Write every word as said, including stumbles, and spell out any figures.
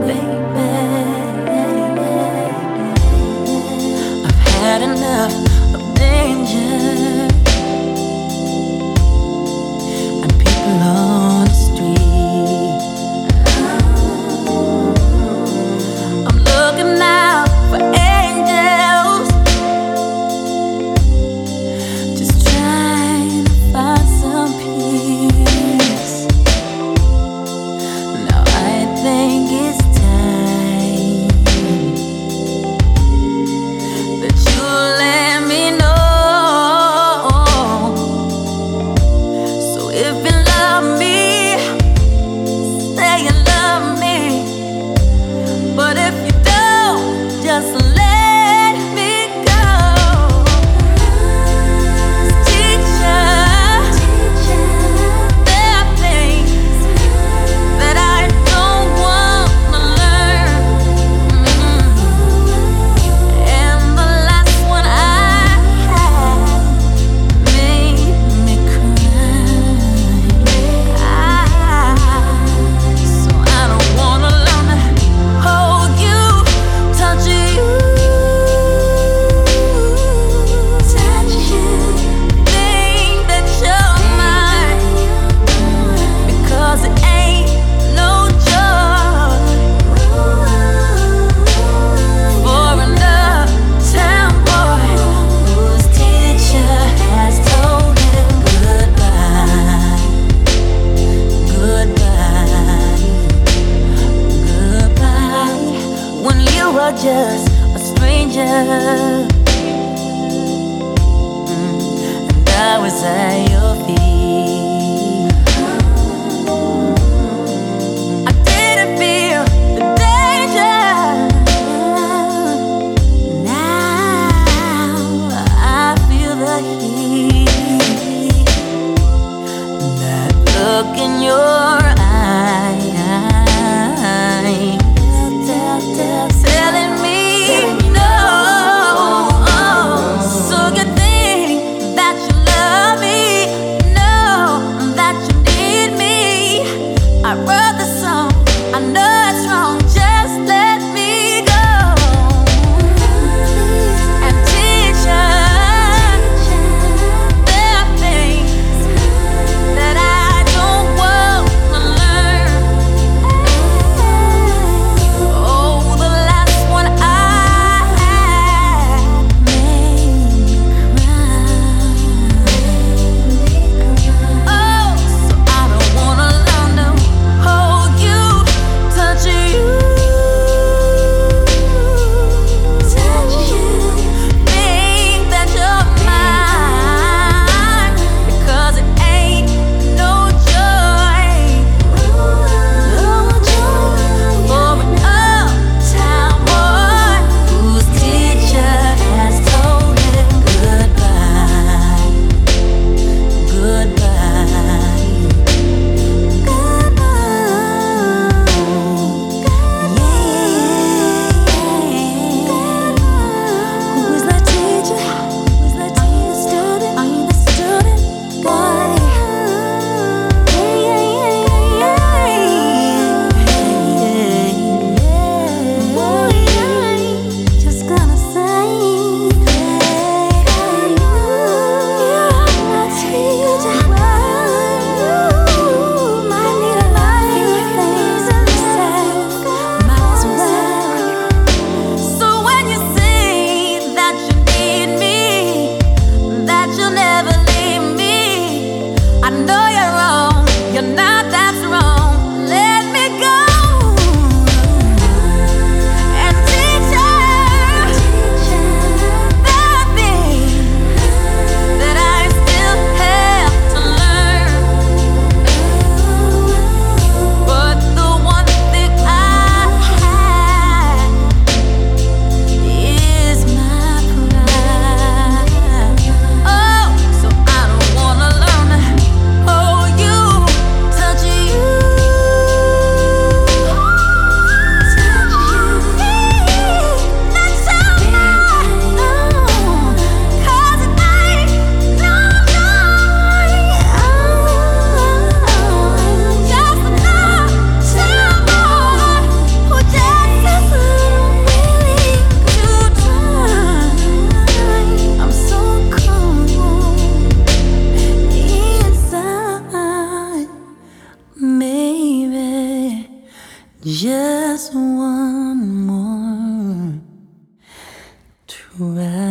Had enough of danger and people on the street. I'm looking out for angels, just trying to find some peace. Now I think it's time that you let me know. So if you love me, say you love me. But if you don't, just let me go. Teacher, there are things that I don't wanna learn. Mm-hmm. And the last one I had made me cry. I, so I don't wanna learn to hold you, touch you, touch you, think that you're mine, because it ain't no joy for another town boy whose teacher has told him goodbye, goodbye, goodbye. When you were just a stranger, mm, and I was at your feet. I didn't feel the danger. Now I feel the heat. That look in your eye, telling me no. So you think that you love me? No. one more try.